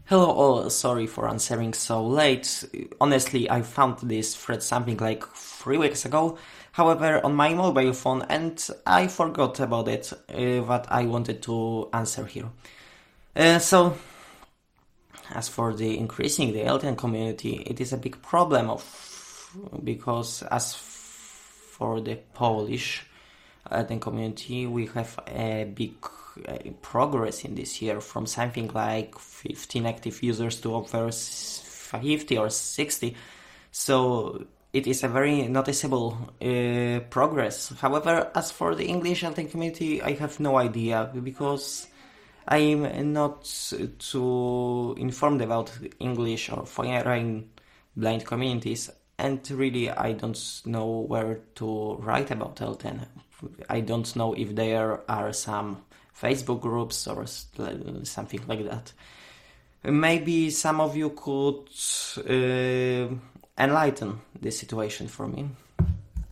Hello all, sorry for answering so late. Honestly, I found this thread something like 3 weeks ago, however, on my mobile phone, and I forgot about it, that I wanted to answer here. So, as for the increasing the Elten community, it is a big problem because as for the Polish Elten community, we have a big progress in this year from something like 15 active users to over 50 or 60. So it is a very noticeable progress. However, as for the English Elten community, I have no idea because I'm not too informed about English or foreign blind communities, and really I don't know where to write about Elten. I don't know if there are some Facebook groups or something like that. Maybe some of you could enlighten the situation for me.